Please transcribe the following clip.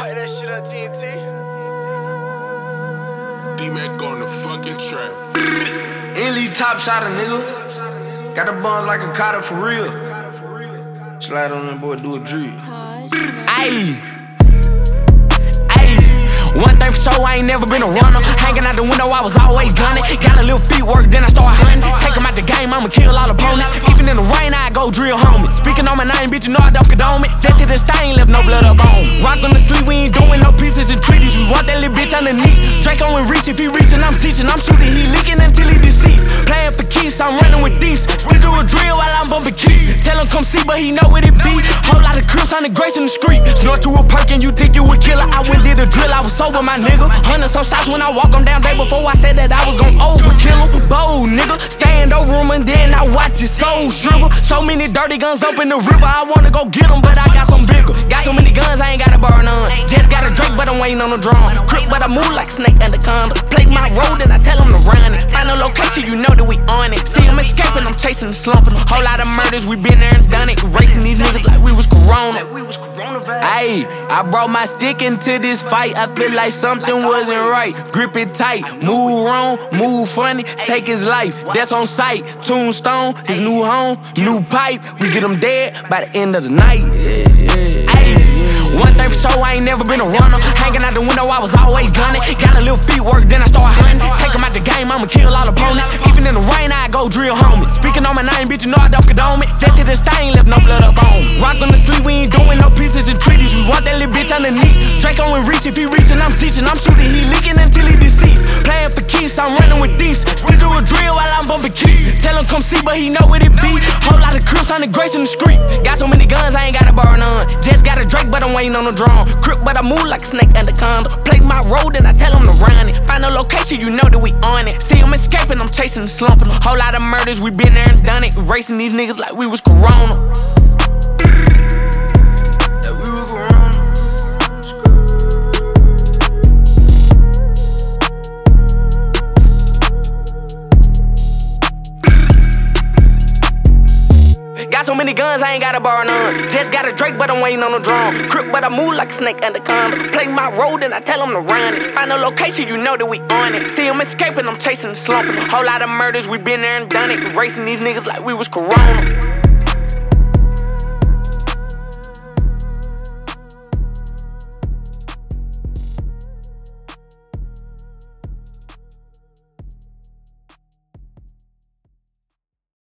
Pipe that shit up, TNT. D-Mac on the fucking track. Elite top shotter, nigga. Got the buns like a cotter for real. Slide on that boy, do a drill. Ayy. One thing for sure, I ain't never been a runner. Hanging out the window, I was always gunning. Got a little feet work, then I start hunting. Take 'em out the game, I'ma kill all opponents. Even in the rain, I go drill homies. Speaking on my name, bitch, you know I don't condone it. Just hit the stain, left no blood up on me. Rock on the sleep, we ain't doing no pieces and treaties. We want that little bitch underneath. Draco and reach, if he reaching, I'm teaching. I'm shooting, he leaking until he deceased. Playing for keeps, I'm running with thieves. Still do a drill while I'm bumping keys. Tell him come see, but he know what it be. Whole lot of crips on the grace in the street. Snort to a perk and you think you a killer. I went did a drill, I was sober, my nigga. 100 some shots when I walk them down. Day before I said that I was gon' overkill them. Bold nigga, stand over him and then I watch his soul shrivel. So many dirty guns up in the river, I wanna go get them, but I got some bigger. Got so many guns, I ain't gotta borrow none. Just got a Drake, but I'm waiting on the drum. Crip, but I move like snake anaconda. Play my road and I tell him to run it. Find a location, you know that we on it. See him escaping, I'm chasing and slumping. Whole lot of murders, we been there and done it. Racing these niggas like we was Corona. Ayy, I brought my stick into this fight. I feel like something wasn't right. Grip it tight, move wrong, move funny, take his life. That's on sight. Tombstone, his new home, new pipe. We get him dead by the end of the night. Ayy, one thing for sure, I ain't never been a runner. Hanging out the window, I was always gunning. Got a little feet work, then I start hunting. Take 'em out the game, I'ma kill all opponents. Even in the rain, I go drill homies. Speaking on my name, bitch, you know I don't condone it. Just hit the stain, left no blood up on me. Rock on the sleep, we ain't doing no pieces and treaties. We want that little bitch underneath. Draco and reach, if he reaching, I'm teaching. I'm shooting, he leaking until he deceased. Playing for keeps, I'm running with thieves. Still do a drill while I'm bumping keys. Tell him come see, but he know what it be. Whole lot of crips on the grace in the street. Got so many guns, I ain't gotta borrow none. Just got a Drake, but I'm waiting on the drum. Crip, but I move like a snake anaconda. Play my road and I tell him to run it. Find a location, you know that we on it. See him escaping, I'm chasing and slumping. Whole lot of murders, we been there and done it. Racing these niggas like we was Corona. Got so many guns, I ain't gotta borrow none. Just got a Drake, but I'm waiting on the drum. Crip, but I move like a snake anaconda. Play my road and I tell him to run it. Find a location, you know that we on it. See him escaping, I'm chasing and slumping. Whole lot of murders, we been there and done it. Racing these niggas like we was Corona.